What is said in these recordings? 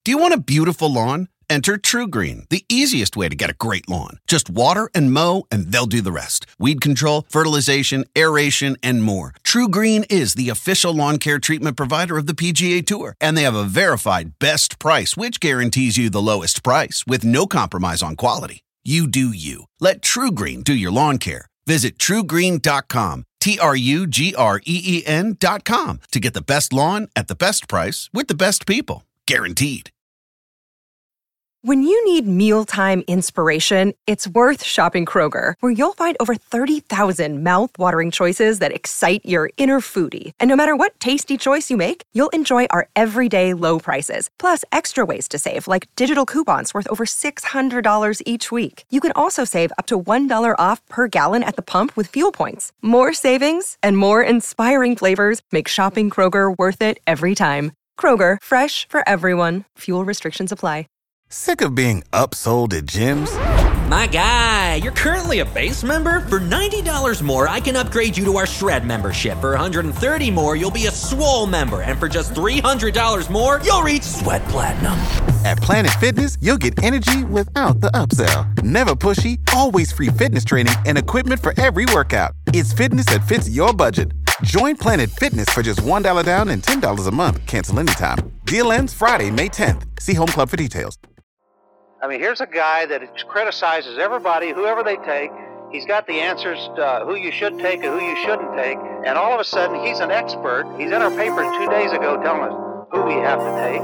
Do you want a beautiful lawn? Enter TruGreen, the easiest way to get a great lawn. Just water and mow, and they'll do the rest. Weed control, fertilization, aeration, and more. TruGreen is the official lawn care treatment provider of the PGA Tour, and they have a verified best price, which guarantees you the lowest price with no compromise on quality. You do you. Let TruGreen do your lawn care. Visit TruGreen.com, TruGreen.com, to get the best lawn at the best price with the best people. Guaranteed. When you need mealtime inspiration, it's worth shopping Kroger, where you'll find over 30,000 mouth-watering choices that excite your inner foodie. And no matter what tasty choice you make, you'll enjoy our everyday low prices, plus extra ways to save, like digital coupons worth over $600 each week. You can also save up to $1 off per gallon at the pump with fuel points. More savings and more inspiring flavors make shopping Kroger worth it every time. Kroger, fresh for everyone. Fuel restrictions apply. Sick of being upsold at gyms? My guy, you're currently a base member? For $90 more, I can upgrade you to our Shred membership. For $130 more, you'll be a Swole member. And for just $300 more, you'll reach Sweat Platinum. At Planet Fitness, you'll get energy without the upsell. Never pushy, always free fitness training and equipment for every workout. It's fitness that fits your budget. Join Planet Fitness for just $1 down and $10 a month. Cancel anytime. Deal ends Friday, May 10th. See Home Club for details. I mean, here's a guy that criticizes everybody, whoever they take. He's got the answers to who you should take and who you shouldn't take. And all of a sudden, he's an expert. He's in our paper 2 days ago telling us who we have to take.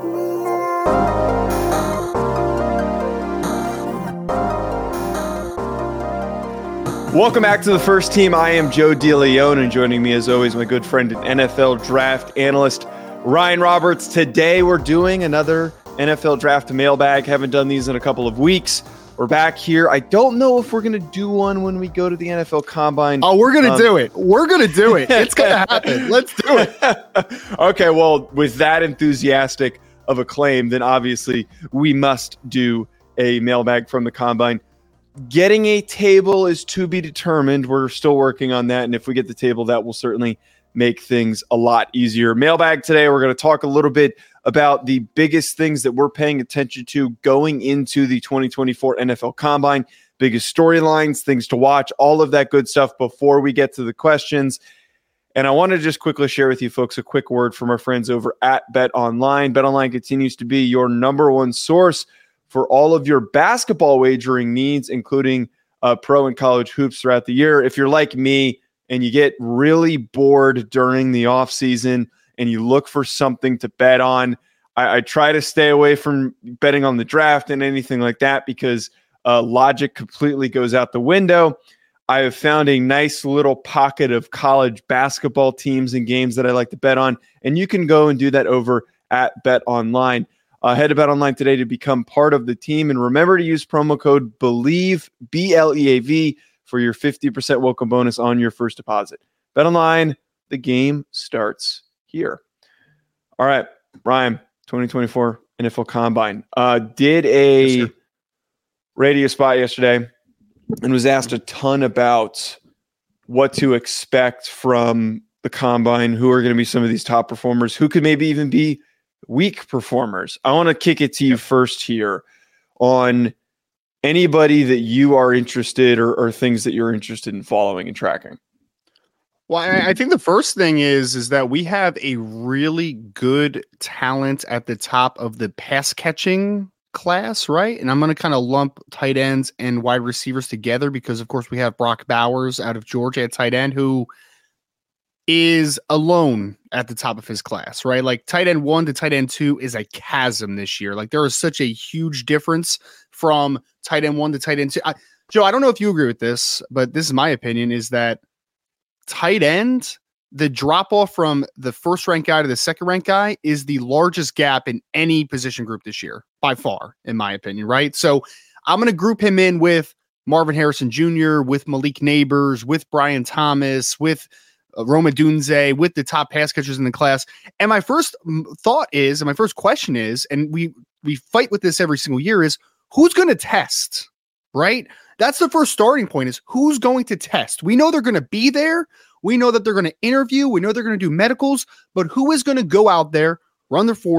Welcome back to the First Team. I am Joe DeLeon, and joining me as always, my good friend and NFL draft analyst, Ryan Roberts. Today we're doing another NFL draft mailbag. Haven't done these in a couple of weeks. We're back here. I don't know if we're going to do one when we go to the NFL Combine. Oh, we're going to do it. We're going to do it. It's going to happen. Let's do it. Okay, well, with that enthusiastic of a claim, then obviously we must do a mailbag from the Combine. Getting a table is to be determined. We're still working on that, and if we get the table, that will certainly make things a lot easier. Mailbag today, we're going to talk a little bit about the biggest things that we're paying attention to going into the 2024 NFL Combine, biggest storylines, things to watch, all of that good stuff before we get to the questions. And I want to just quickly share with you folks a quick word from our friends over at BetOnline. BetOnline continues to be your number one source for all of your basketball wagering needs, including pro and college hoops throughout the year. If you're like me and you get really bored during the offseason and you look for something to bet on, I try to stay away from betting on the draft and anything like that because logic completely goes out the window. I have found a nice little pocket of college basketball teams and games that I like to bet on, and you can go and do that over at BetOnline. Head to BetOnline today to become part of the team, and remember to use promo code BELIEVE, BLEAV, for your 50% welcome bonus on your first deposit. BetOnline, the game starts here. All right, Ryan, 2024 NFL Combine. Did a radio spot yesterday and was asked a ton about what to expect from the Combine, who are going to be some of these top performers, who could maybe even be weak performers. I want to kick it to you first here on anybody that you are interested or things that you're interested in following and tracking. Well, I think the first thing is that we have a really good talent at the top of the pass catching class, right? And I'm going to kind of lump tight ends and wide receivers together because, of course, we have Brock Bowers out of Georgia at tight end, who is alone at the top of his class, right? Like tight end 1 to tight end 2 is a chasm this year. Like there is such a huge difference from tight end 1 to tight end 2. Joe, I don't know if you agree with this, but this is my opinion, is that tight end, the drop off from the first ranked guy to the second ranked guy is the largest gap in any position group this year, by far, in my opinion, right? So I'm going to group him in with Marvin Harrison Jr., with Malik Nabers, with Brian Thomas, with Roma Dunze, with the top pass catchers in the class. And my first thought is, and my first question is, and we fight with this every single year, is who's going to test, right? That's the first starting point, is who's going to test. We know they're going to be there. We know that they're going to interview. We know they're going to do medicals, but who is going to go out there, run their 40,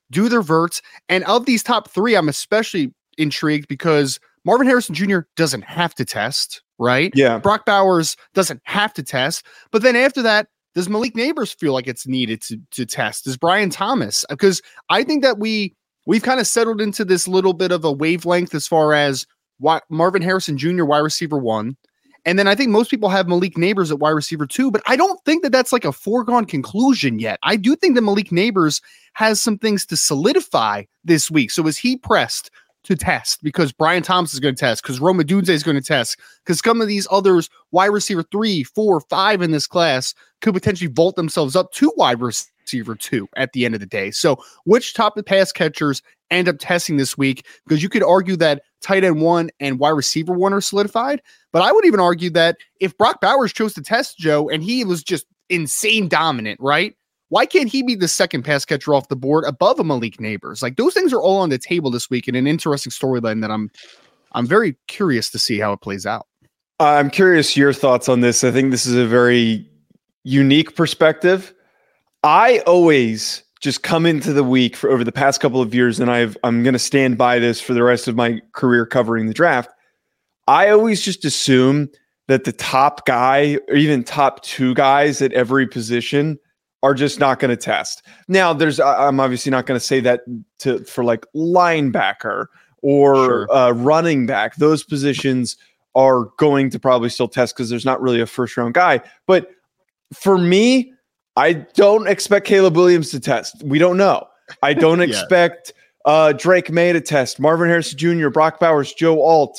do their verts. And of these top three, I'm especially intrigued because Marvin Harrison Jr. doesn't have to test, right? Yeah. Brock Bowers doesn't have to test. But then after that, does Malik Neighbors feel like it's needed to test? Does Brian Thomas? Because I think that we've kind of settled into this little bit of a wavelength as far as Marvin Harrison Jr., wide receiver 1. And then I think most people have Malik Neighbors at wide receiver 2, but I don't think that that's like a foregone conclusion yet. I do think that Malik Neighbors has some things to solidify this week. So is he pressed to test because Brian Thomas is going to test, because Rome Odunze is going to test, because some of these others, wide receiver 3, 4, 5 in this class, could potentially vault themselves up to wide receiver 2 at the end of the day. So which top of pass catchers end up testing this week? Because you could argue that tight end 1 and wide receiver 1 are solidified, but I would even argue that if Brock Bowers chose to test Joe and he was just insane dominant, right? Why can't he be the second pass catcher off the board above a Malik Neighbors? Like, those things are all on the table this week in an interesting storyline that I'm very curious to see how it plays out. I'm curious your thoughts on this. I think this is a very unique perspective. I always just come into the week over the past couple of years, and I'm going to stand by this for the rest of my career covering the draft. I always just assume that the top guy or even top 2 guys at every position are just not going to test. Now, I'm obviously not going to say that for like linebacker or running back. Those positions are going to probably still test because there's not really a first round guy. But for me, I don't expect Caleb Williams to test. We don't know. I don't expect Drake May to test, Marvin Harrison Jr., Brock Bowers, Joe Alt.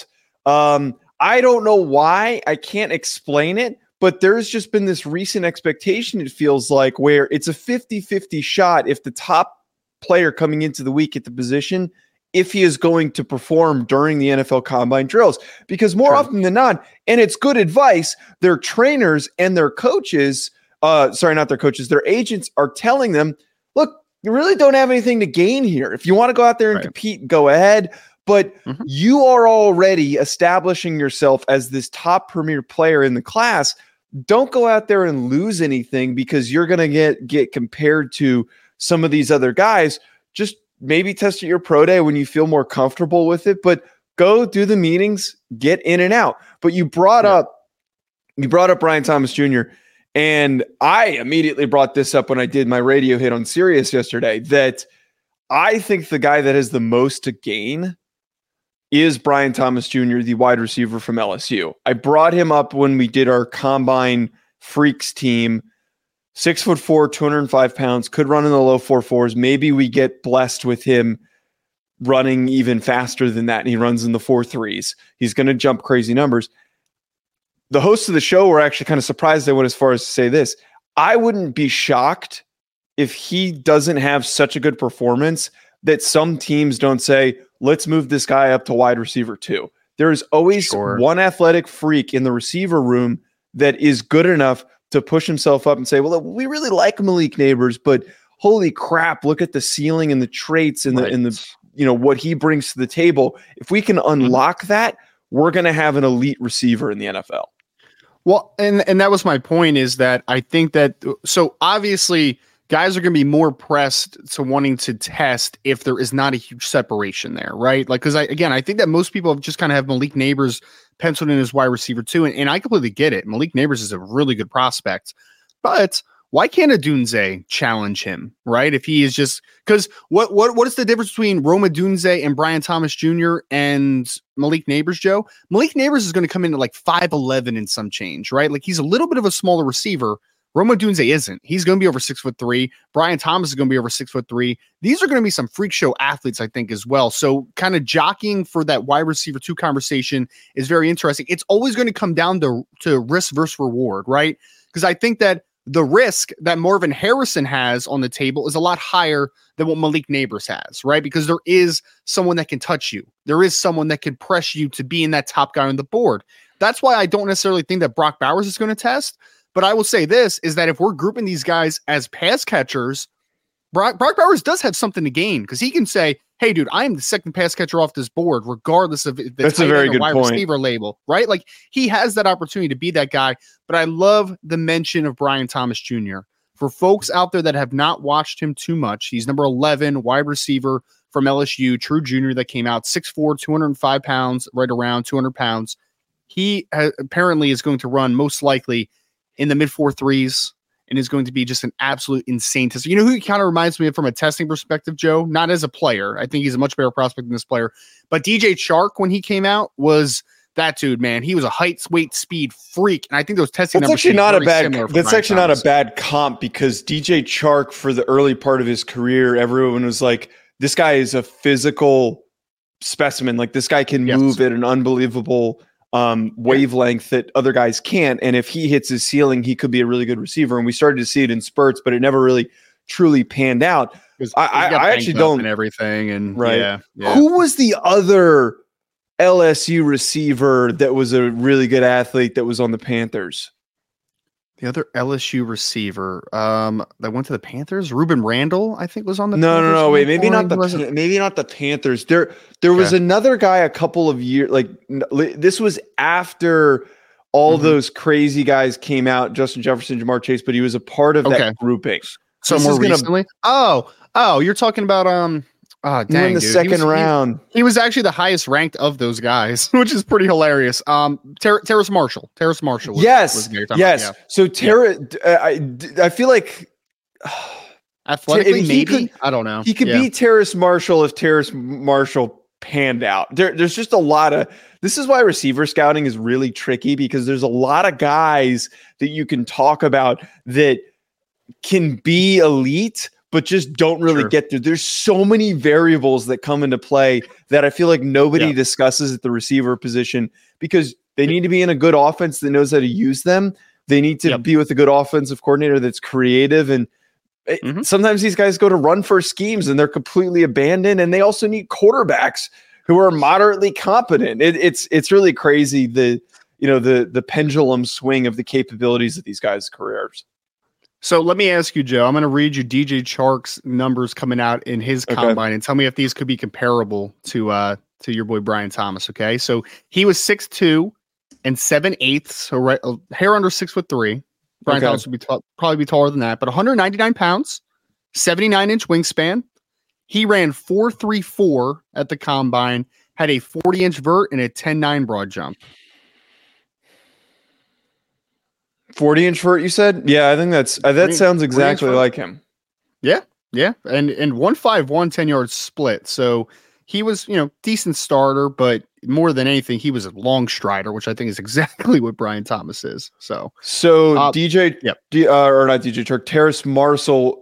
I don't know why. I can't explain it. But there's just been this recent expectation, it feels like, where it's a 50-50 shot if the top player coming into the week at the position, if he is going to perform during the NFL Combine drills. Because more often than not, and it's good advice, their trainers and their coaches, their agents are telling them, look, you really don't have anything to gain here. If you want to go out there and compete, go ahead. But you are already establishing yourself as this top premier player in the class. Don't go out there and lose anything because you're going to get compared to some of these other guys. Just maybe test at your pro day when you feel more comfortable with it, but go do the meetings, get in and out. But you brought up Brian Thomas Jr., and I immediately brought this up when I did my radio hit on Sirius yesterday, that I think the guy that has the most to gain is Brian Thomas Jr., the wide receiver from LSU. I brought him up when we did our Combine Freaks team. 6'4", 205 pounds, could run in the low 4.4s. Maybe we get blessed with him running even faster than that, and he runs in the 4.3s. He's going to jump crazy numbers. The hosts of the show were actually kind of surprised I went as far as to say this. I wouldn't be shocked if he doesn't have such a good performance that some teams don't say, let's move this guy up to wide receiver 2. There is always one athletic freak in the receiver room that is good enough to push himself up and say, well, we really like Malik Neighbors, but holy crap, look at the ceiling and the traits and the what he brings to the table. If we can unlock that, we're going to have an elite receiver in the NFL. Well, and that was my point, is that I think that, so obviously guys are going to be more pressed to wanting to test if there is not a huge separation there, right? Like, because I think that most people just kind of have Malik Neighbors penciled in as wide receiver 2, and I completely get it. Malik Neighbors is a really good prospect, but why can't Odunze challenge him, right? If he is just, because what is the difference between Rome Odunze and Brian Thomas Jr. and Malik Neighbors, Joe? Malik Neighbors is going to come in at like 5'11" and some change, right? Like, he's a little bit of a smaller receiver. Rome Odunze isn't. He's going to be over 6'3". Brian Thomas is going to be over 6'3". These are going to be some freak show athletes, I think, as well. So kind of jockeying for that wide receiver 2 conversation is very interesting. It's always going to come down to risk versus reward, right? Because I think that the risk that Marvin Harrison has on the table is a lot higher than what Malik Neighbors has, right? Because there is someone that can touch you. There is someone that can press you to be in that top guy on the board. That's why I don't necessarily think that Brock Bowers is going to test. But I will say this, is that if we're grouping these guys as pass catchers, Brock Bowers does have something to gain, because he can say, hey, dude, I am the second pass catcher off this board, regardless of the That's a very good wide point. Receiver label, right? Like, he has that opportunity to be that guy. But I love the mention of Brian Thomas Jr., For folks out there that have not watched him too much, he's number 11 wide receiver from LSU, true junior that came out 6'4", 205 pounds, right around 200 pounds. He apparently is going to run most likely in the mid 4.3s and is going to be just an absolute insane test. You know who he kind of reminds me of from a testing perspective, Joe? Not as a player. I think he's a much better prospect than this player. But DJ Chark, when he came out, was that dude, man. He was a height, weight, speed freak. And I think those testing numbers actually not a bad. That's actually not a bad comp because DJ Chark, for the early part of his career, everyone was like, this guy is a physical specimen. Like this guy can move at an unbelievable wavelength that other guys can't. And if he hits his ceiling, he could be a really good receiver. And we started to see it in spurts, but it never really truly panned out. I actually don't. And everything. And right. Yeah. Who was the other LSU receiver that was a really good athlete that was on the Panthers? The other LSU receiver that went to the Panthers, Ruben Randall, I think was on the Panthers. No, wait, maybe not the Panthers. There was another guy a couple of years, like this was after all those crazy guys came out, Justin Jefferson, Jamar Chase, but he was a part of that grouping. So more recently? Oh, you're talking about dang, in the second round. He was actually the highest ranked of those guys, which is pretty hilarious. Terrace Marshall. Terrace Marshall. Yes. Yeah. So I feel like athletically, maybe I don't know. He could be Terrace Marshall if Terrace Marshall panned out. There's just a lot of. This is why receiver scouting is really tricky because there's a lot of guys that you can talk about that can be elite, but just don't really get there. There's so many variables that come into play that I feel like nobody discusses at the receiver position because they need to be in a good offense that knows how to use them. They need to be with a good offensive coordinator that's creative. And sometimes these guys go to run first schemes and they're completely abandoned. And they also need quarterbacks who are moderately competent. It's really crazy the pendulum swing of the capabilities of these guys' careers. So let me ask you, Joe, I'm going to read you DJ Chark's numbers coming out in his combine and tell me if these could be comparable to your boy Brian Thomas. Okay. So he was 6'2" and 7/8. So right, a hair under 6'3". Brian Thomas would probably be taller than that, but 199 pounds, 79-inch wingspan. He ran 4.34 at the combine, had a 40-inch vert and a 10.9 broad jump. 40-inch vert, you said? Yeah, I think that sounds exactly like him. Yeah. And 1.51, 10-yard split. So he was, decent starter, but more than anything, he was a long strider, which I think is exactly what Brian Thomas is. So DJ, or not DJ Chark, Terrace Marshall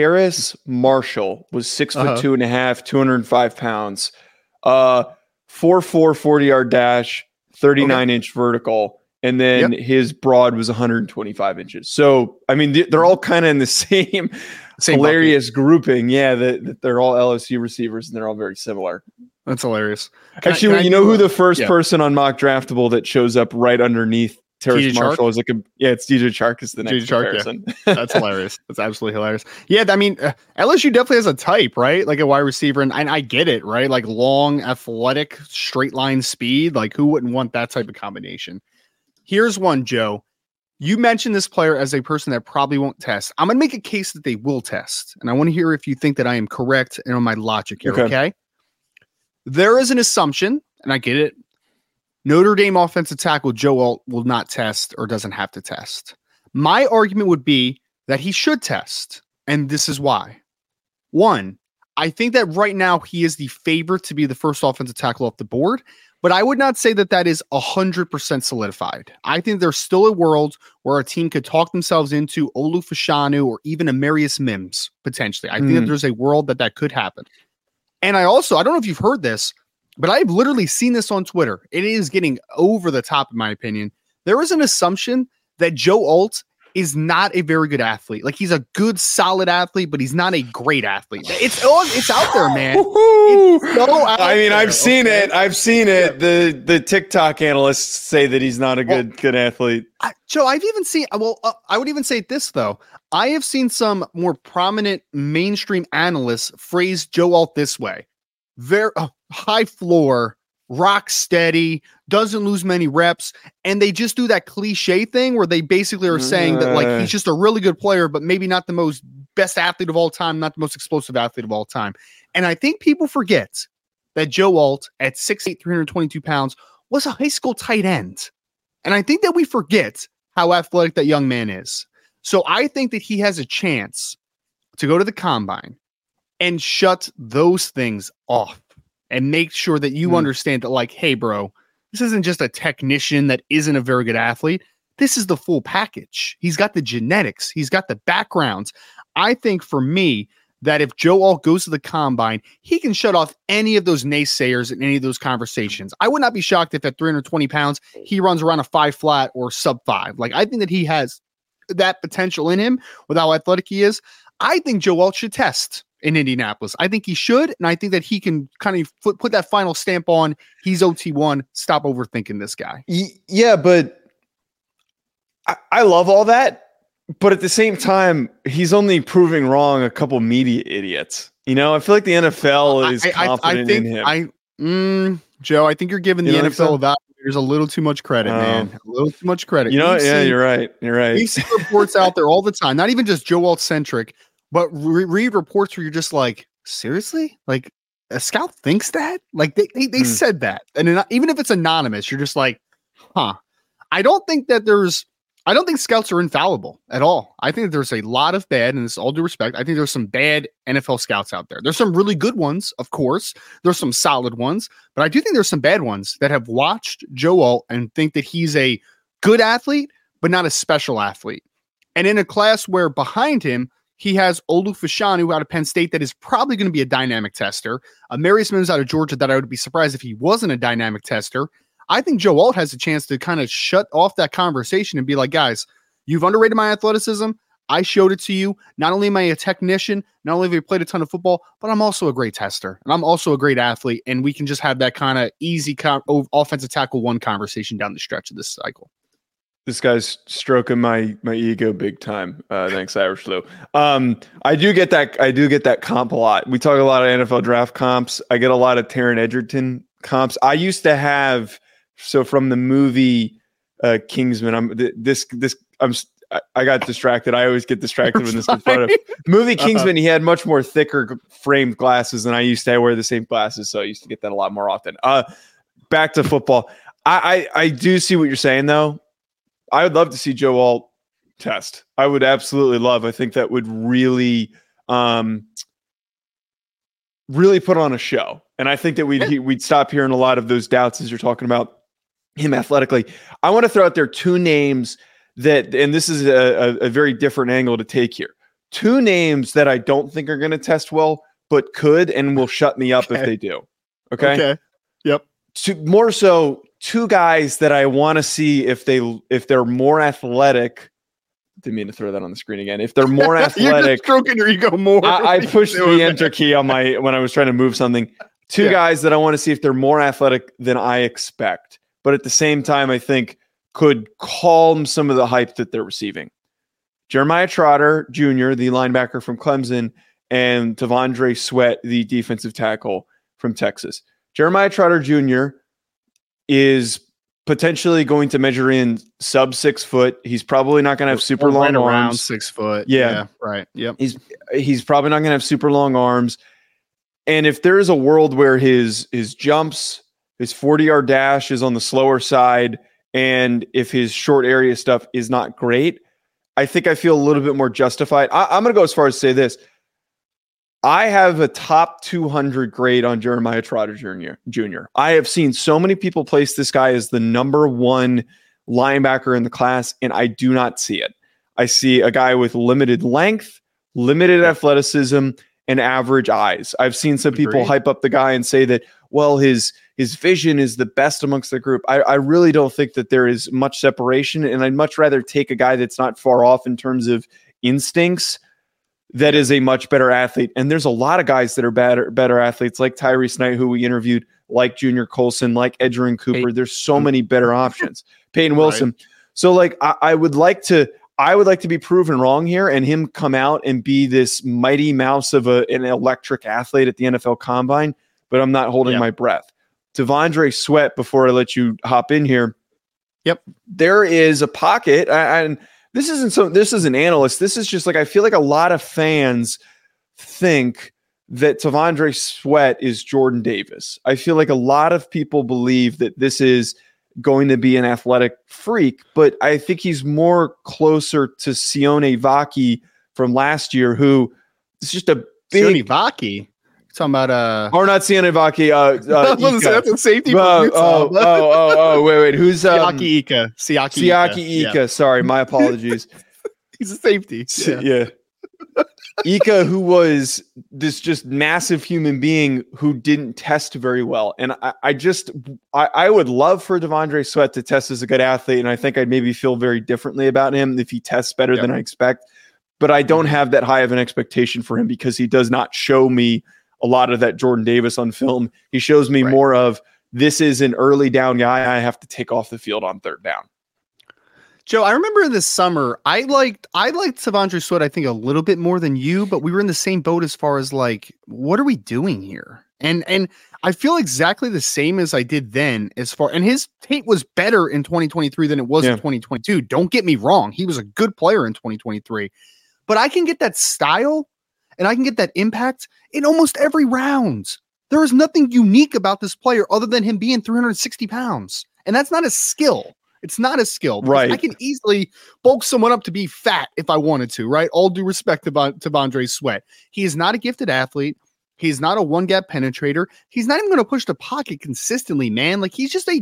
was 6'2.5", 205 pounds, 4.4 40-yard dash, 39-inch vertical. And then his broad was 125 inches. So, I mean, they're all kind of in the same hilarious grouping. Yeah, that they're all LSU receivers and they're all very similar. That's hilarious. Actually, you know who the first person on Mock Draftable that shows up right underneath Terrace Marshall is? It's DJ Chark is the next comparison. Yeah. That's hilarious. That's absolutely hilarious. Yeah, I mean, LSU definitely has a type, right? Like a wide receiver, and I get it, right? Like long, athletic, straight line speed. Like who wouldn't want that type of combination? Here's one, Joe. You mentioned this player as a person that probably won't test. I'm going to make a case that they will test, and I want to hear if you think that I am correct and on my logic here, okay? There is an assumption, and I get it. Notre Dame offensive tackle Joe Alt will not test or doesn't have to test. My argument would be that he should test, and this is why. One, I think that right now he is the favorite to be the first offensive tackle off the board, but I would not say that that is 100% solidified. I think there's still a world where a team could talk themselves into Olu Fashanu or even Amarius Mims, potentially. I think that there's a world that could happen. And I don't know if you've heard this, but I've literally seen this on Twitter. It is getting over the top, in my opinion. There is an assumption that Joe Alt is not a very good athlete. Like he's a good, solid athlete, but he's not a great athlete. It's out there, man. I've seen it. I've seen it. The TikTok analysts say that he's not a good athlete. Joe, I've even seen. I would even say this though. I have seen some more prominent mainstream analysts phrase Joe Alt this way: very high floor, rock steady, doesn't lose many reps, and they just do that cliche thing where they basically are saying that like he's just a really good player, but maybe not the most best athlete of all time, not the most explosive athlete of all time. And I think people forget that Joe Alt at 6'8", 322 pounds was a high school tight end. And I think that we forget how athletic that young man is. So I think that he has a chance to go to the combine and shut those things off and make sure that you understand that, like, hey, bro, this isn't just a technician that isn't a very good athlete. This is the full package. He's got the genetics. He's got the backgrounds. I think for me that if Joe Alt goes to the combine, he can shut off any of those naysayers in any of those conversations. I would not be shocked if at 320 pounds, he runs around a 5 flat or sub 5. Like, I think that he has that potential in him with how athletic he is. I think Joe Alt should test in Indianapolis. I think he should, and I think that he can kind of put that final stamp on he's OT1. Stop overthinking this guy. Yeah, but I love all that. But at the same time, he's only proving wrong a couple media idiots. You know, I feel like the NFL is confident in him. Joe, I think you're giving the NFL evaluators a little too much credit, man. A little too much credit. You know, you're right. You're right. We've seen reports out there all the time, not even just Joe Alt-centric, but read reports where you're just like, seriously? Like, a scout thinks that? Like, they said that. And even if it's anonymous, you're just like, huh. I don't think scouts are infallible at all. I think there's a lot of bad, and this is all due respect, I think there's some bad NFL scouts out there. There's some really good ones, of course. There's some solid ones, but I do think there's some bad ones that have watched Joe Alt and think that he's a good athlete, but not a special athlete. And in a class where behind him, he has Olu Fashanu out of Penn State that is probably going to be a dynamic tester. Marius Mims out of Georgia that I would be surprised if he wasn't a dynamic tester. I think Joe Alt has a chance to kind of shut off that conversation and be like, guys, you've underrated my athleticism. I showed it to you. Not only am I a technician, not only have I played a ton of football, but I'm also a great tester. And I'm also a great athlete. And we can just have that kind of easy offensive tackle one conversation down the stretch of this cycle. This guy's stroking my ego big time. Thanks, Irish Lou. I do get that comp a lot. We talk a lot of NFL draft comps. I get a lot of Taron Egerton comps. I used to have, so from the movie Kingsman, I got distracted. I always get distracted when this is front of movie Kingsman. He had much more thicker framed glasses than I used to. I wear the same glasses, so I used to get that a lot more often. Back to football. I do see what you're saying, though. I would love to see Joe Alt test. I would absolutely love. I think that would really put on a show. And I think that we'd stop hearing a lot of those doubts as you're talking about him athletically. I want to throw out there two names that, and this is a very different angle to take here. Two names that I don't think are going to test well, but could and will shut me up if they do. Okay. Yep. More so, two guys that I want to see if they're more athletic. Didn't mean to throw that on the screen again. If they're more athletic, you're just stroking your ego more. I pushed the enter key on when I was trying to move something. Two guys that I want to see if they're more athletic than I expect, but at the same time, I think could calm some of the hype that they're receiving. Jeremiah Trotter Jr., the linebacker from Clemson, and T'Vondre Sweat, the defensive tackle from Texas. Jeremiah Trotter Jr. is potentially going to measure in sub 6 foot. He's probably not going to have super long arms. Around 6 foot. Yeah, right. Yep. He's probably not going to have super long arms. And if there is a world where his jumps, his 40-yard dash is on the slower side, and if his short area stuff is not great, I think I feel a little bit more justified. I'm going to go as far as to say this. I have a top 200 grade on Jeremiah Trotter Jr. I have seen so many people place this guy as the number one linebacker in the class, and I do not see it. I see a guy with limited length, limited athleticism, and average eyes. I've seen some people hype up the guy and say that, well, his vision is the best amongst the group. I really don't think that there is much separation, and I'd much rather take a guy that's not far off in terms of instincts that is a much better athlete. And there's a lot of guys that are better athletes, like Tyrese Knight, who we interviewed, like Junior Colson, like Edgerrin Cooper. There's so many better options. Peyton Wilson. Right. So like, I would like to be proven wrong here and him come out and be this mighty mouse of an electric athlete at the NFL Combine, but I'm not holding my breath. T'Vondre Sweat, before I let you hop in here. Yep. There is a pocket, and this is an analyst. This is just like, I feel like a lot of fans think that T'Vondre Sweat is Jordan Davis. I feel like a lot of people believe that this is going to be an athletic freak, but I think he's more closer to Sione Vaki from last year, who is just a big... Sione Vaki? Talking about or not Sione Vaki. That's a safety. Wait. Who's Siaki Ika? Siaki Ika. Yeah. Sorry, my apologies. He's a safety. Yeah. Ika, who was this just massive human being who didn't test very well, and I would love for T'Vondre Sweat to test as a good athlete, and I think I'd maybe feel very differently about him if he tests better than I expect. But I don't have that high of an expectation for him because he does not show me a lot of that Jordan Davis on film. He shows me more of, this is an early down guy I have to take off the field on third down. Joe, I remember this summer, I liked T'Vondre Sweat, I think, a little bit more than you, but we were in the same boat as far as like, what are we doing here? And I feel exactly the same as I did then, and his tape was better in 2023 than it was in 2022. Don't get me wrong. He was a good player in 2023, but I can get that style and I can get that impact in almost every round. There is nothing unique about this player other than him being 360 pounds. And that's not a skill. It's not a skill. Right. I can easily bulk someone up to be fat if I wanted to, right? All due respect to T'Vondre Sweat. He is not a gifted athlete. He's not a one-gap penetrator. He's not even going to push the pocket consistently, man. Like, he's just a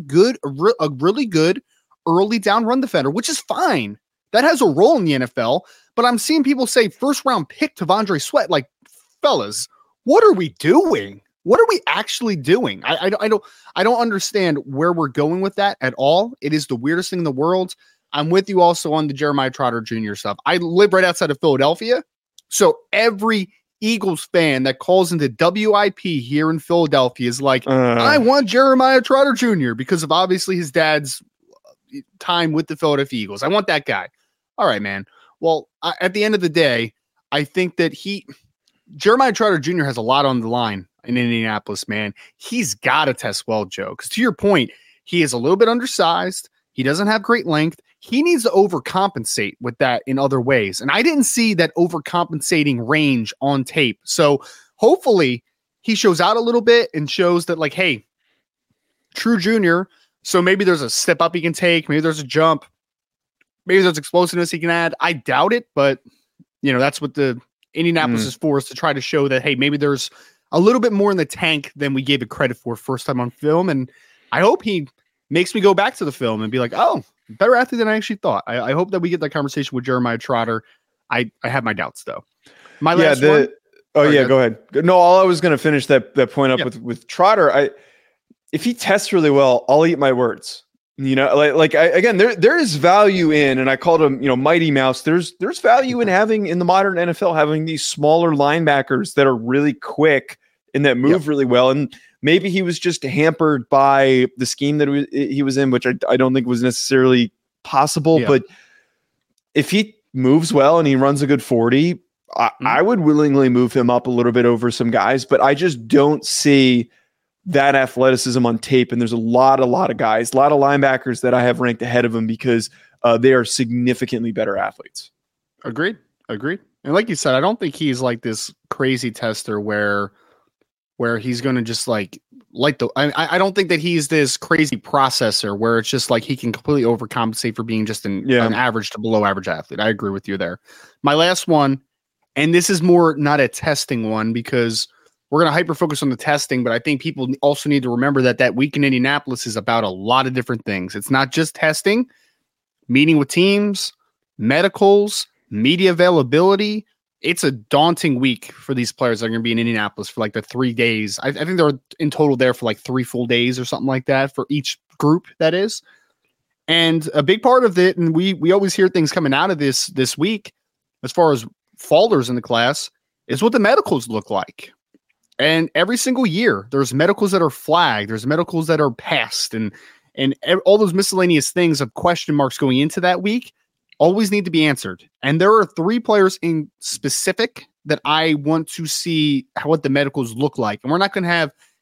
really good early down run defender, which is fine. That has a role in the NFL. But I'm seeing people say first-round pick T'Vondre Sweat. Like, fellas, what are we doing? What are we actually doing? I don't understand where we're going with that at all. It is the weirdest thing in the world. I'm with you also on the Jeremiah Trotter Jr. stuff. I live right outside of Philadelphia. So every Eagles fan that calls into WIP here in Philadelphia is like, I want Jeremiah Trotter Jr. because of obviously his dad's time with the Philadelphia Eagles. I want that guy. All right, man. Well, at the end of the day, I think that Jeremiah Trotter Jr. has a lot on the line in Indianapolis, man. He's got to test well, Joe, because to your point, he is a little bit undersized. He doesn't have great length. He needs to overcompensate with that in other ways. And I didn't see that overcompensating range on tape. So hopefully he shows out a little bit and shows that, like, hey, true junior. So maybe there's a step up he can take. Maybe there's a jump. Maybe there's explosiveness he can add. I doubt it, but that's what the Indianapolis is for, is to try to show that, hey, maybe there's a little bit more in the tank than we gave it credit for first time on film. And I hope he makes me go back to the film and be like, oh, better athlete than I actually thought. I hope that we get that conversation with Jeremiah Trotter. I have my doubts, though. My last one. Go ahead. No, all I was going to finish that point up with Trotter. If he tests really well, I'll eat my words. Again, there is value in, and I called him, Mighty Mouse. There's value in having, in the modern NFL, having these smaller linebackers that are really quick and that move really well. And maybe he was just hampered by the scheme that he was in, which I don't think was necessarily possible. Yeah. But if he moves well and he runs a good 40, I would willingly move him up a little bit over some guys. But I just don't see that athleticism on tape. And there's a lot of guys, a lot of linebackers that I have ranked ahead of him because they are significantly better athletes. Agreed. And like you said, I don't think he's like this crazy tester where he's going to just I don't think that he's this crazy processor where it's just like he can completely overcompensate for being just an average to below average athlete. I agree with you there. My last one, and this is more not a testing one because we're going to hyper focus on the testing, but I think people also need to remember that week in Indianapolis is about a lot of different things. It's not just testing, meeting with teams, medicals, media availability. It's a daunting week for these players that are going to be in Indianapolis for like the 3 days. I think they're in total there for like 3 full days or something like that for each group, that is. And a big part of it, and we always hear things coming out of this week as far as fallers in the class, is what the medicals look like. And every single year, there's medicals that are flagged, there's medicals that are passed, and all those miscellaneous things of question marks going into that week always need to be answered. And there are 3 players in specific that I want to see what the medicals look like. And we're not going to have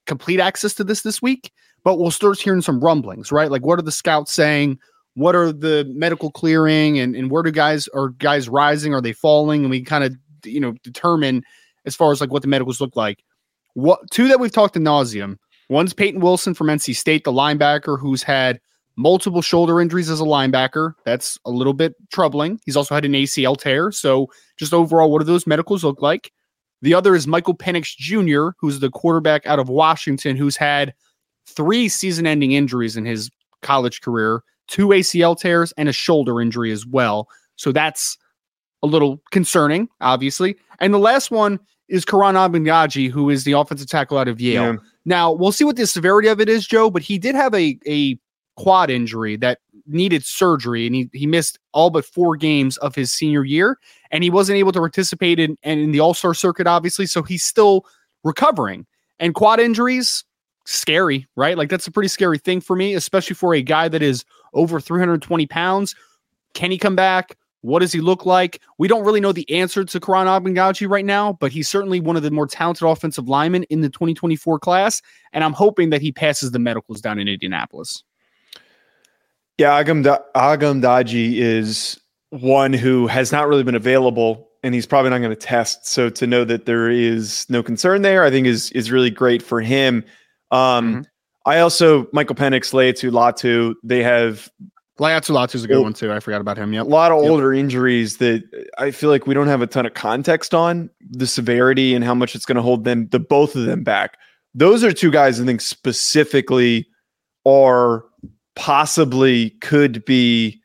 complete access to this week, but we'll start hearing some rumblings, right? Like, what are the scouts saying? What are the medical clearing, and where are guys rising? Are they falling? And we kind of, determine as far as like what the medicals look like. Two that we've talked ad nauseum. One's Peyton Wilson from NC State, the linebacker who's had multiple shoulder injuries as a linebacker. That's a little bit troubling. He's also had an ACL tear. So just overall, what do those medicals look like? The other is Michael Penix Jr., who's the quarterback out of Washington, who's had 3 season-ending injuries in his college career, 2 ACL tears, and a shoulder injury as well. So that's a little concerning, obviously. And the last one is Karan Abengaji, who is the offensive tackle out of Yale. Yeah. Now, we'll see what the severity of it is, Joe, but he did have a quad injury that needed surgery, and he missed all but 4 games of his senior year, and he wasn't able to participate in the All-Star circuit, obviously, so he's still recovering. And quad injuries, scary, right? Like, that's a pretty scary thing for me, especially for a guy that is over 320 pounds. Can he come back? What does he look like? We don't really know the answer to Karan Abengaji right now, but he's certainly one of the more talented offensive linemen in the 2024 class, and I'm hoping that he passes the medicals down in Indianapolis. Yeah, Abengaji is one who has not really been available, and he's probably not going to test. So to know that there is no concern there, I think is really great for him. I also, Michael Penix, Laiatu Latu, they have... Laiatu Latu is a good one too. I forgot about him. Yep. A lot of older injuries that I feel like we don't have a ton of context on the severity and how much it's going to hold both of them back. Those are 2 guys I think specifically are possibly could be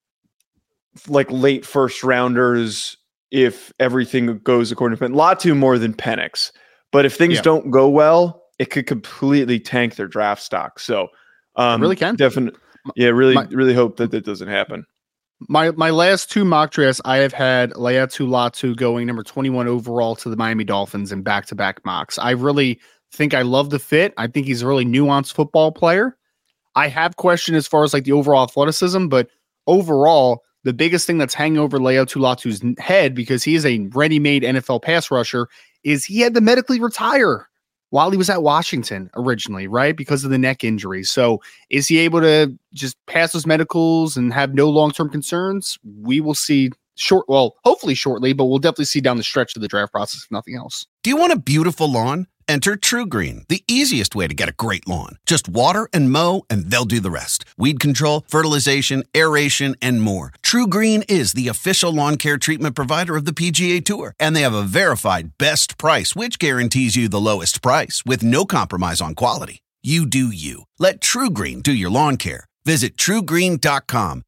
like late first rounders if everything goes according to plan. Latu more than Penix, but if things don't go well, it could completely tank their draft stock. So really can definitely. Yeah, really hope that doesn't happen. My last 2 mock drafts, I have had Laiatu Latu going number 21 overall to the Miami Dolphins in back-to-back mocks. I really think I love the fit. I think he's a really nuanced football player. I have questioned as far as like the overall athleticism, but overall, the biggest thing that's hanging over Laiatu Latu's head, because he is a ready-made NFL pass rusher, is he had to medically retire while he was at Washington originally, right? Because of the neck injury. So is he able to just pass those medicals and have no long-term concerns? We will see hopefully shortly, but we'll definitely see down the stretch of the draft process, if nothing else. Do you want a beautiful lawn? Enter TruGreen, the easiest way to get a great lawn. Just water and mow, and they'll do the rest. Weed control, fertilization, aeration, and more. TruGreen is the official lawn care treatment provider of the PGA Tour, and they have a verified best price, which guarantees you the lowest price with no compromise on quality. You do you. Let TruGreen do your lawn care. Visit TruGreen.com,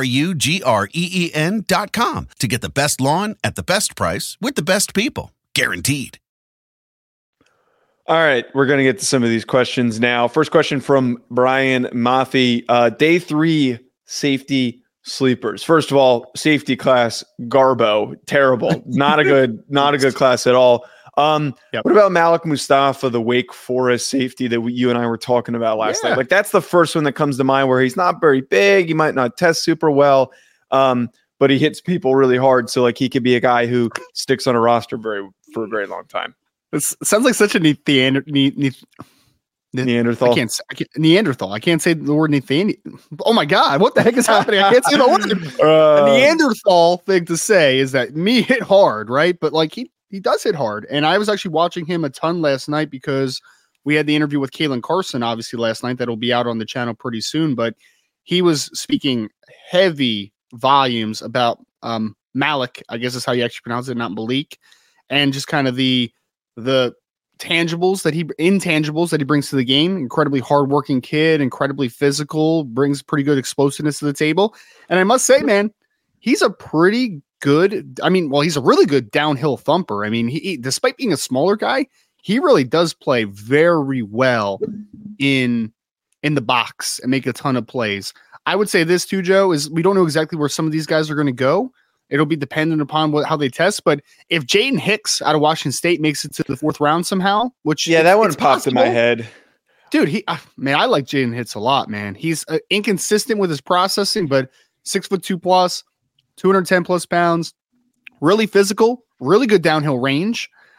TruGreen.com, to get the best lawn at the best price with the best people. Guaranteed. All right, we're going to get to some of these questions now. First question from Brian Maffey. Day 3 safety sleepers. First of all, safety class Garbo, terrible. Not a good class at all. What about Malik Mustafa, the Wake Forest safety that you and I were talking about last night? Like, that's the first one that comes to mind, where he's not very big. He might not test super well, but he hits people really hard. So like, he could be a guy who sticks on a roster for a very long time. This sounds like such a Neanderthal. I can't Neanderthal. I can't say the word Neanderthal. Oh my God, what the heck is happening? I can't say the word. A Neanderthal thing to say is that me hit hard, right? But like he does hit hard. And I was actually watching him a ton last night because we had the interview with Kalen Carson, obviously last night, that'll be out on the channel pretty soon. But he was speaking heavy volumes about Malik, I guess is how you actually pronounce it, not Malik, and just kind of the intangibles that he brings to the game. Incredibly hardworking kid, incredibly physical, brings pretty good explosiveness to the table. And I must say, man, he's a pretty good, he's a really good downhill thumper. I mean, he despite being a smaller guy, he really does play very well in the box and make a ton of plays. I would say this too, Joe, is we don't know exactly where some of these guys are going to go. It'll be dependent upon how they test. But if Jaden Hicks out of Washington State makes it to the 4th round somehow, that one popped in my head. Dude, I like Jaden Hicks a lot, man. He's inconsistent with his processing, but 6'2" plus, 210 plus pounds, really physical, really good downhill range.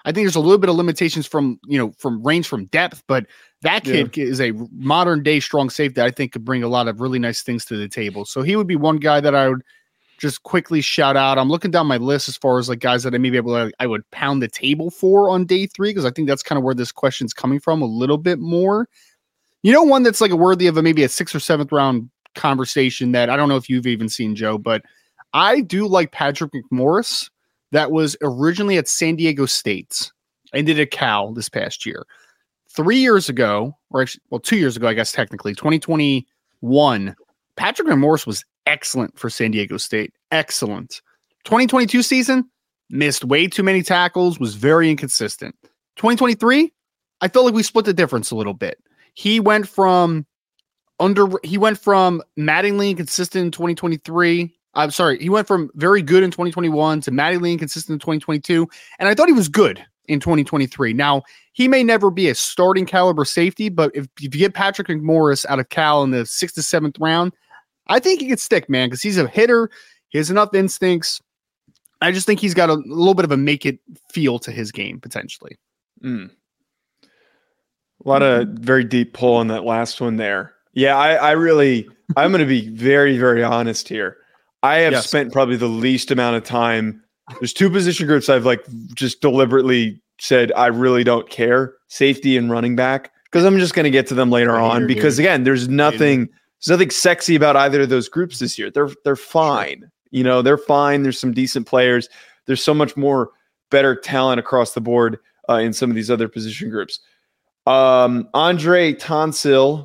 I think there's a little bit of limitations from range from depth, but that kid is a modern day strong safety that I think could bring a lot of really nice things to the table. So he would be one guy that I would just quickly shout out. I'm looking down my list as far as like guys that I would pound the table for on day 3, because I think that's kind of where this question's coming from a little bit more. One that's like worthy of maybe a 6th or 7th round conversation that I don't know if you've even seen, Joe, but I do like Patrick McMorris. That was originally at San Diego State and did at Cal this past year. 3 years ago, or actually, 2 years ago, I guess technically, 2021, Patrick McMorris was excellent for San Diego State. Excellent. 2022 season, missed way too many tackles, was very inconsistent. 2023, I felt like we split the difference a little bit. He went from maddeningly inconsistent in 2023. I'm sorry, he went from very good in 2021 to maddeningly inconsistent in 2022, and I thought he was good in 2023. Now, he may never be a starting caliber safety, but if you get Patrick McMorris out of Cal in the 6th to 7th round, I think he could stick, man, because he's a hitter. He has enough instincts. I just think he's got a little bit of a make it feel to his game, potentially. A lot of very deep pull on that last one there. Yeah, I'm going to be very, very honest here. I have spent probably the least amount of time. There's 2 position groups I've like just deliberately said I really don't care, safety and running back, because I'm just going to get to them later on. Because again, there's nothing sexy about either of those groups this year. They're fine. They're fine. There's some decent players. There's so much more better talent across the board in some of these other position groups. Andre Tonsil.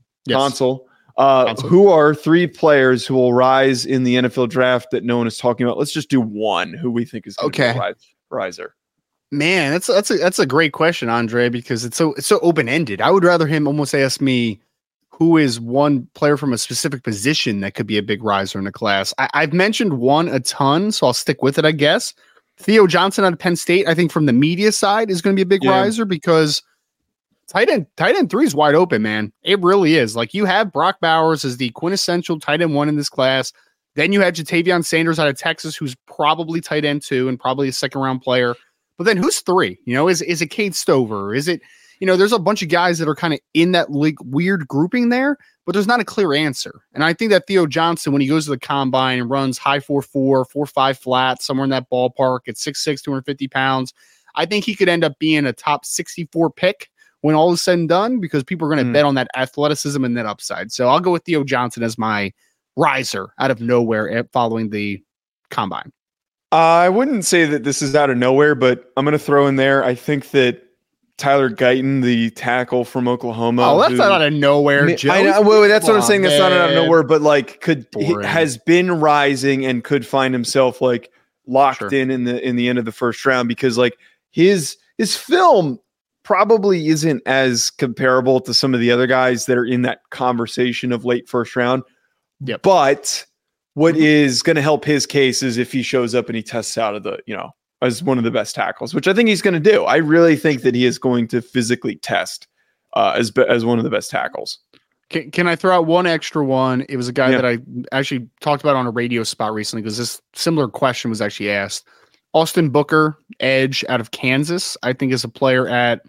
Who are 3 players who will rise in the NFL draft that no one is talking about? Let's just do one who we think is going to be a riser. Man, that's a great question, Andre, because it's so open-ended. I would rather him almost ask me who is one player from a specific position that could be a big riser in the class. I've mentioned one a ton, so I'll stick with it, I guess. Theo Johnson out of Penn State, I think from the media side is going to be a big riser because tight end 3 is wide open, man. It really is. Like, you have Brock Bowers as the quintessential tight end 1 in this class. Then you have Jatavion Sanders out of Texas, who's probably tight end 2 and probably a 2nd round player. But then who's 3? Is it Cade Stover? Is it, there's a bunch of guys that are kind of in that weird grouping there, but there's not a clear answer. And I think that Theo Johnson, when he goes to the combine and runs high 4.4, 4.5 flat, somewhere in that ballpark at 6'6", 250 pounds, I think he could end up being a top 64 pick when all is said and done, because people are going to bet on that athleticism and that upside. So I'll go with Theo Johnson as my riser out of nowhere following the combine. I wouldn't say that this is out of nowhere, but I'm going to throw in there. I think that Tyler Guyton, the tackle from Oklahoma. Oh, that's not out of nowhere, Joe. I know, well, that's what I'm saying. That's not out of nowhere, but like has been rising and could find himself like locked in the end of the first round, because like his film probably isn't as comparable to some of the other guys that are in that conversation of late first round. Yep. But what is going to help his case is if he shows up and he tests out of the, as one of the best tackles, which I think he's going to do. I really think that he is going to physically test as one of the best tackles. Can I throw out one extra one? It was a guy that I actually talked about on a radio spot recently, because this similar question was actually asked. Austin Booker, edge out of Kansas, I think is a player at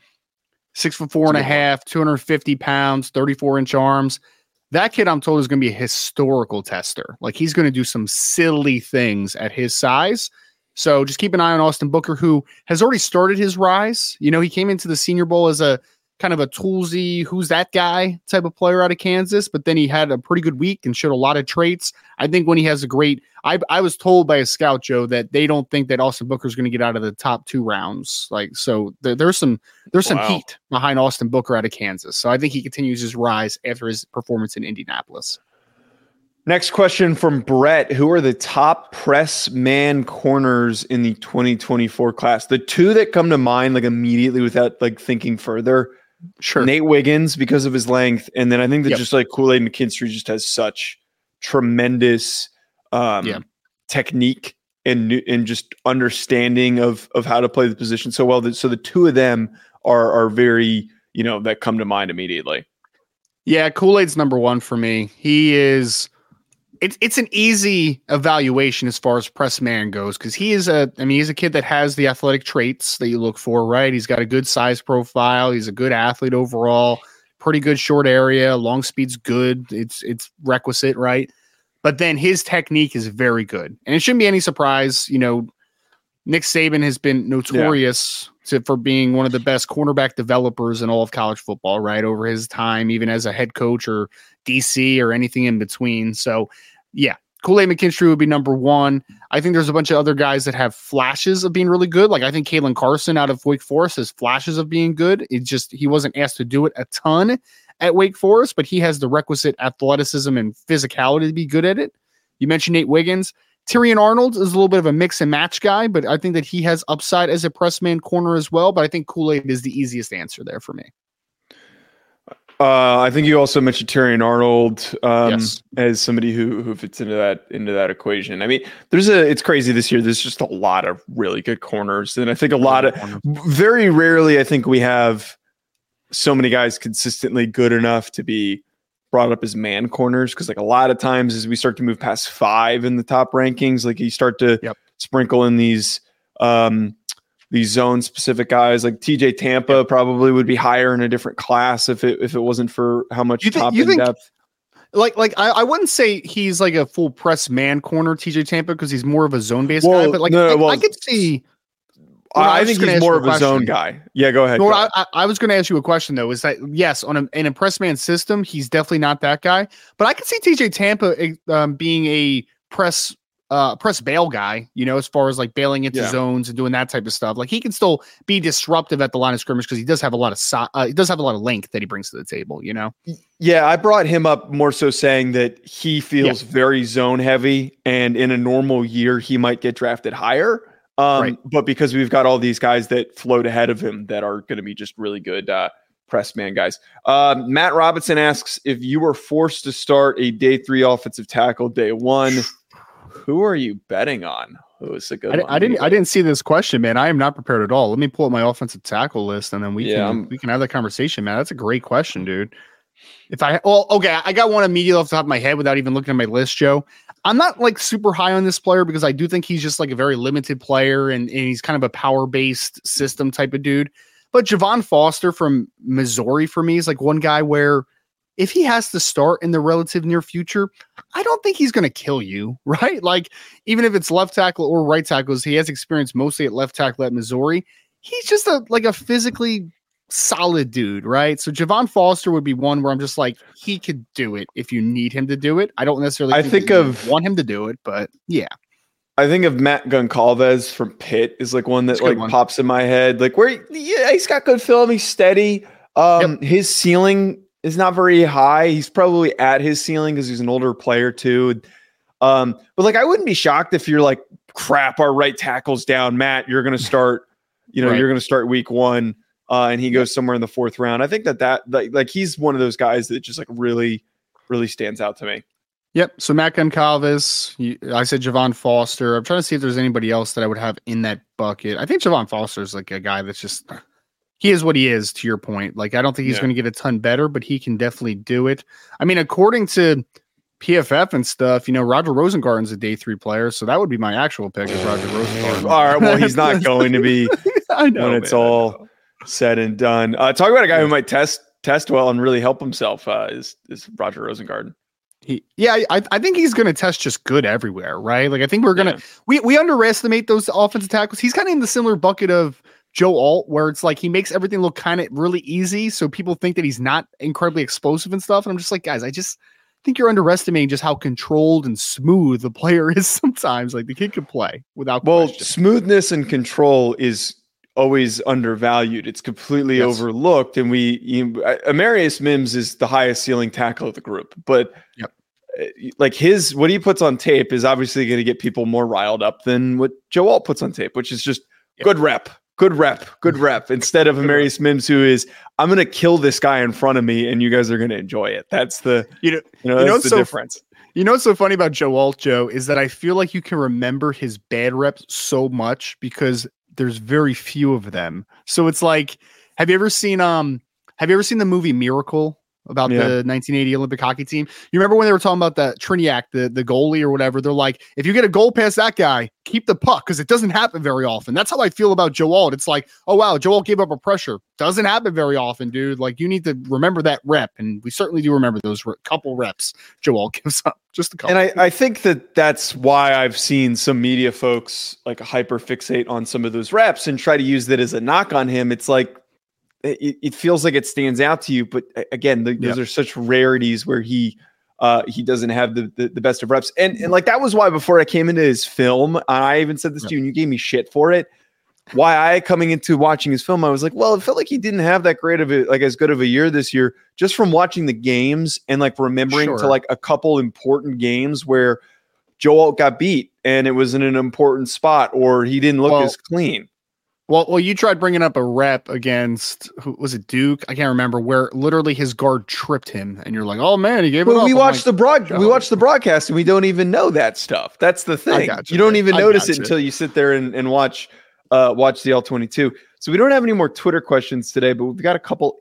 6'4.5", 250 pounds, 34-inch arms. That kid, I'm told, is going to be a historical tester. Like, he's going to do some silly things at his size. So just keep an eye on Austin Booker, who has already started his rise. He came into the Senior Bowl as a kind of a toolsy, who's that guy type of player out of Kansas, but then he had a pretty good week and showed a lot of traits. I think when he has a great, I was told by a scout, Joe, that they don't think that Austin Booker is going to get out of the top 2 rounds. Like, so there's some heat behind Austin Booker out of Kansas. So I think he continues his rise after his performance in Indianapolis. Next question from Brett. Who are the top press man corners in the 2024 class? The 2 that come to mind, like immediately without like thinking further. Sure. Nate Wiggins, because of his length. And then I think that just like Kool-Aid McKinstry just has such tremendous technique and just understanding of how to play the position so well. So the 2 of them are very, that come to mind immediately. Yeah, Kool-Aid's number 1 for me. He is It's an easy evaluation as far as press man goes because he's a kid that has the athletic traits that you look for, right? He's got a good size profile. He's a good athlete overall. Pretty good short area. Long speed's good. It's requisite, right? But then his technique is very good, and it shouldn't be any surprise. Nick Saban has been notorious for being one of the best cornerback developers in all of college football, right? Over his time, even as a head coach or DC or anything in between. So, yeah, Kool-Aid McKinstry would be number one. I think there's a bunch of other guys that have flashes of being really good. Like I think Kalen Carson out of Wake Forest has flashes of being good. It's just he wasn't asked to do it a ton at Wake Forest, but he has the requisite athleticism and physicality to be good at it. You mentioned Nate Wiggins. Tyrion Arnold is a little bit of a mix and match guy, but I think that he has upside as a press man corner as well. But I think Kool-Aid is the easiest answer there for me. I think you also mentioned Tyrion Arnold Yes. as somebody who fits into that equation. I mean, it's crazy this year. There's just a lot of really good corners, and I think very rarely I think we have so many guys consistently good enough to be brought up as man corners, because like a lot of times as we start to move past 5 in the top rankings, like you start to sprinkle in these zone specific guys. Like TJ Tampa probably would be higher in a different class if it wasn't for how much top in depth. Like I wouldn't say he's like a full press man corner TJ Tampa because he's more of a zone based guy, but like I could see. I think he's more of a zone guy. Yeah, go ahead. No, I was going to ask you a question though. Is that yes, in a press man system, he's definitely not that guy. But I could see TJ Tampa being a press bail guy. As far as like bailing into zones and doing that type of stuff. Like he can still be disruptive at the line of scrimmage because he does have a lot of length that he brings to the table. Yeah, I brought him up more so saying that he feels very zone heavy, and in a normal year he might get drafted higher. But because we've got all these guys that float ahead of him that are going to be just really good press man guys. Matt Robinson asks, if you were forced to start a day 3 offensive tackle day 1, who are you betting on? Oh, it's a good one. I didn't see this question, man. I am not prepared at all. Let me pull up my offensive tackle list and then we can have that conversation, man. That's a great question, dude. I got one immediately off the top of my head without even looking at my list, Joe. I'm not like super high on this player because I do think he's just like a very limited player and he's kind of a power-based system type of dude. But Javon Foster from Missouri for me is like one guy where if he has to start in the relative near future, I don't think he's going to kill you, right? Like even if it's left tackle or right tackles, he has experience mostly at left tackle at Missouri. He's just a physically solid dude, right? So Javon Foster would be one where I'm just like, he could do it if you need him to do it. I don't necessarily want him to do it, but yeah. I think of Matt Goncalves from Pitt is like one that pops in my head. Like he's got good film, he's steady. His ceiling is not very high. He's probably at his ceiling because he's an older player too. But like I wouldn't be shocked if you're like, crap, our right tackle's down, Matt. You're gonna start, you're gonna start week 1. And he goes somewhere in the 4th round. I think that he's one of those guys that just like really, really stands out to me. Yep. So Matt Goncalves, I said Javon Foster. I'm trying to see if there's anybody else that I would have in that bucket. I think Javon Foster is like a guy that's just, he is what he is, to your point. Like, I don't think he's going to get a ton better, but he can definitely do it. I mean, according to PFF and stuff, Roger Rosengarten's a day 3 player. So that would be my actual pick is Roger Rosengarten. All right. Well, he's not going to be I know, when it's all said and done. Talk about a guy who might test well and really help himself is Roger Rosengarten. I think he's going to test just good everywhere, right? Like I think we're going to we underestimate those offensive tackles. He's kind of in the similar bucket of Joe Alt, where it's like he makes everything look kind of really easy, so people think that he's not incredibly explosive and stuff. And I'm just like, guys, I just think you're underestimating just how controlled and smooth the player is sometimes. Like the kid can play without question. Smoothness and control is always undervalued. It's completely overlooked. And Amarius Mims is the highest ceiling tackle of the group, but like what he puts on tape is obviously going to get people more riled up than what Joe Alt puts on tape, which is just good rep instead of Amarius Mims, who is, I'm going to kill this guy in front of me and you guys are going to enjoy it. That's the, that's the difference. What's so funny about Joe Alt, Joe, is that I feel like you can remember his bad reps so much because there's very few of them. So it's like, have you ever seen the movie Miracle about the 1980 Olympic hockey team. You remember when they were talking about the Triniak, the goalie or whatever? They're like, if you get a goal past that guy, keep the puck because it doesn't happen very often. That's how I feel about Joe Alt. It's like, oh, wow, Joe Alt gave up a pressure. Doesn't happen very often, dude. Like, you need to remember that rep. And we certainly do remember those couple reps Joe Alt gives up. Just a couple. And I think that's why I've seen some media folks like hyper fixate on some of those reps and try to use that as a knock on him. It's like, it feels like it stands out to you, but again, those are such rarities where he doesn't have the best of reps. And like, that was why before I came into his film, I even said this to you and you gave me shit for it. Why coming into watching his film, I was like, well, it felt like he didn't have that great of a, like as good of a year this year, just from watching the games and like remembering to like a couple important games where Joe Alt got beat and it was in an important spot or he didn't look as clean. Well, you tried bringing up a rep against, who was it, Duke? I can't remember, where literally his guard tripped him, and you're like, "Oh man, he gave it up." We watched the broadcast, and we don't even know that stuff. That's the thing. You don't even notice it until you sit there and watch the L22. So we don't have any more Twitter questions today, but we've got a couple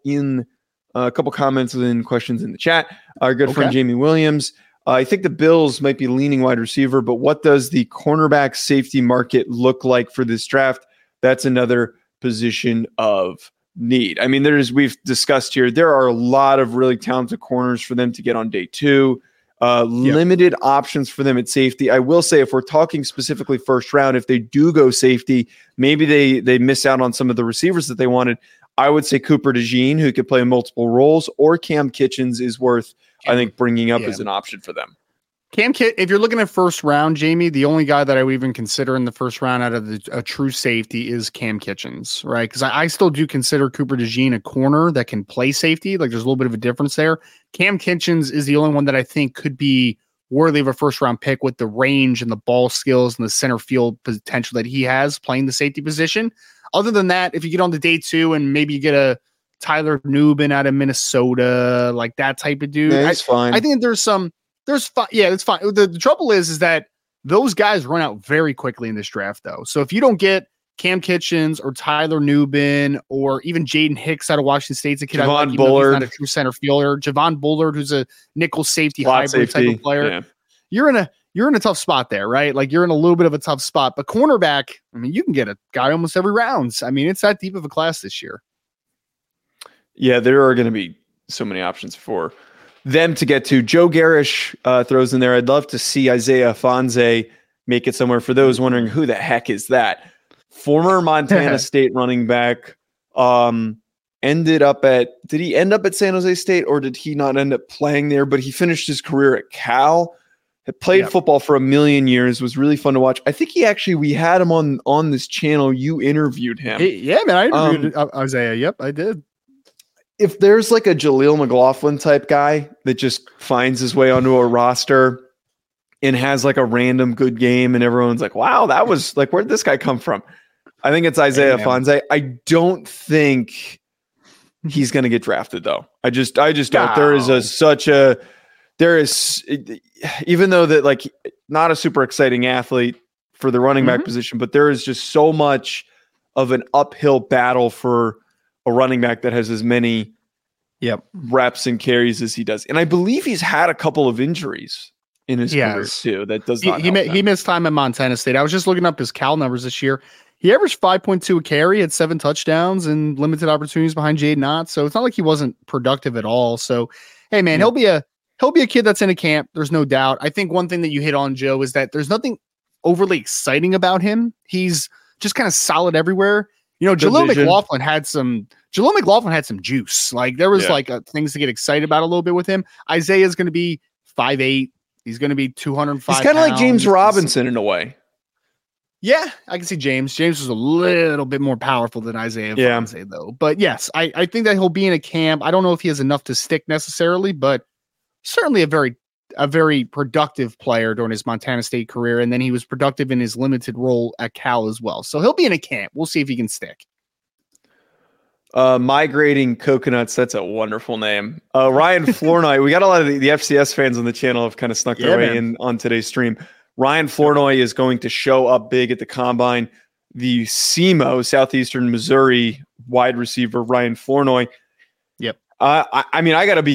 comments and questions in the chat. Our good friend Jamie Williams. I think the Bills might be leaning wide receiver, but what does the cornerback safety market look like for this draft? That's another position of need. I mean, we've discussed here, there are a lot of really talented corners for them to get on day 2. Limited options for them at safety. I will say, if we're talking specifically first round, if they do go safety, maybe they miss out on some of the receivers that they wanted. I would say Cooper DeJean, who could play multiple roles, or Cam Kitchens is worth, I think, bringing up as an option for them. If you're looking at first round, Jamie, the only guy that I would even consider in the first round out of a true safety is Cam Kitchens, right? Because I still do consider Cooper DeJean a corner that can play safety. Like, there's a little bit of a difference there. Cam Kitchens is the only one that I think could be worthy of a first round pick with the range and the ball skills and the center field potential that he has playing the safety position. Other than that, if you get on to day 2 and maybe you get a Tyler Nubin out of Minnesota, like that type of dude, that's fine. I think it's fine. The trouble is that those guys run out very quickly in this draft, though. So if you don't get Cam Kitchens or Tyler Nubin or even Jaden Hicks out of Washington State's a kid, Javon Bullard, not a true center fielder, Javon Bullard, who's a nickel safety hybrid type of player, you're in a tough spot there, right? Like, you're in a little bit of a tough spot. But cornerback, I mean, you can get a guy almost every round. I mean, it's that deep of a class this year. Yeah, there are going to be so many options for them to get to. Joe Garish throws in there, I'd love to see Isaiah Fonse make it somewhere. For those wondering who the heck is that, former Montana State running back, did he end up at San Jose State, or did he not end up playing there? But he finished his career at Cal, had played football for 1,000,000 years, was really fun to watch. I think we had him on this channel. You interviewed him. Yeah, man, I interviewed Isaiah. Yep, I did. If there's like a Jaleel McLaughlin type guy that just finds his way onto a roster and has like a random good game and everyone's like, wow, that was like, where'd this guy come from? I think it's Isaiah Fonse. I don't think he's going to get drafted though. I just don't. There is, even though that, like, not a super exciting athlete for the running back position, but there is just so much of an uphill battle for a running back that has as many reps and carries as he does. And I believe he's had a couple of injuries in his career too. That does not he missed time at Montana State. I was just looking up his Cal numbers this year. He averaged 5.2 a carry, had 7 touchdowns and limited opportunities behind Jaden Ott. So it's not like he wasn't productive at all. So, hey man, he'll be a kid that's in a camp. There's no doubt. I think one thing that you hit on, Joe, is that there's nothing overly exciting about him. He's just kind of solid everywhere. You know, Jaleel McLaughlin had some juice. Like, there was things to get excited about a little bit with him. Isaiah's going to be 5'8". He's going to be 205. He's kind of like James Robinson in a way. Yeah, I can see James. James was a little bit more powerful than Isaiah Fonse, though. But yes, I think that he'll be in a camp. I don't know if he has enough to stick necessarily, but certainly a very productive player during his Montana State career, and then he was productive in his limited role at Cal as well. So he'll be in a camp. We'll see if he can stick. Migrating Coconuts, that's a wonderful name. Ryan Flournoy, we got a lot of the FCS fans on the channel have kind of snuck their way in on today's stream. Ryan Flournoy is going to show up big at the Combine. The SEMO, Southeastern Missouri wide receiver, Ryan Flournoy. Yep. I mean, I got to be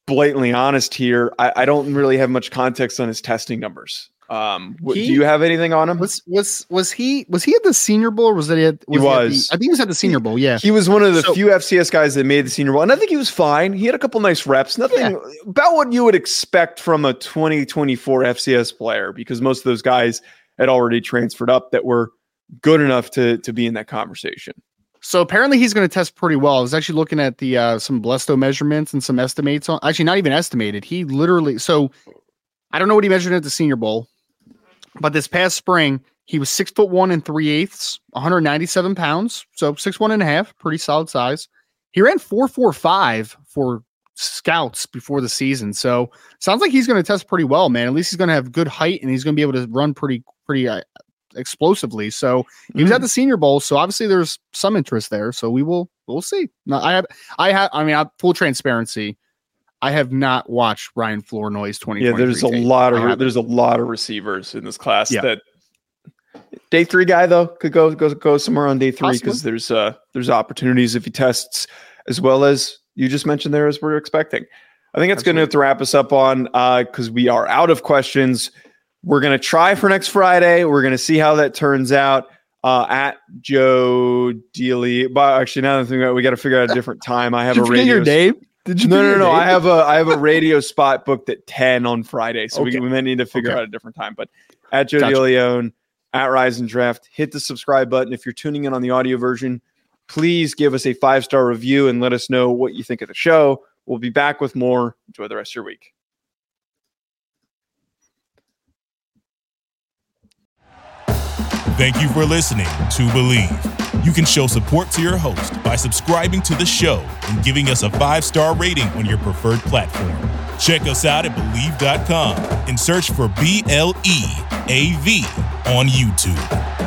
blatantly honest here. I don't really have much context on his testing numbers. Do you have anything on him? Was he at the Senior Bowl? Or was that I think he was at the Senior Bowl. Yeah, he was one of the few FCS guys that made the Senior Bowl, and I think he was fine. He had a couple nice reps. Nothing about what you would expect from a 2024 FCS player, because most of those guys had already transferred up that were good enough to be in that conversation. So apparently he's going to test pretty well. I was actually looking at the some Blesto measurements and some estimates on. Actually, not even estimated. He literally. So I don't know what he measured at the Senior Bowl. But this past spring, he was 6'1" 3/8", 197 pounds. So 6'1.5", pretty solid size. He ran 4.45 for scouts before the season. So sounds like he's going to test pretty well, man. At least he's going to have good height and he's going to be able to run pretty explosively. So he was at the Senior Bowl. So obviously there's some interest there. So we'll see. Now I mean, full transparency, I have not watched Ryan Flournoy's 2023. Yeah, there's a lot of receivers in this class that day 3 guy though could go somewhere on day 3 because there's opportunities if he tests as well as you just mentioned there as we're expecting. I think it's going to wrap us up on because we are out of questions. We're going to try for next Friday. We're going to see how that turns out. At Joe Dealey, but actually now that I think about it, we got to figure out a different time. I have a radio. Your name? Did you? No. I have a radio spot booked at 10 on Friday, so we may need to figure out a different time. But at Joe DeLeon, at Rise and Draft, hit the subscribe button. If you're tuning in on the audio version, please give us a 5-star review and let us know what you think of the show. We'll be back with more. Enjoy the rest of your week. Thank you for listening to Believe. You can show support to your host by subscribing to the show and giving us a 5-star rating on your preferred platform. Check us out at Believe.com and search for BLEAV on YouTube.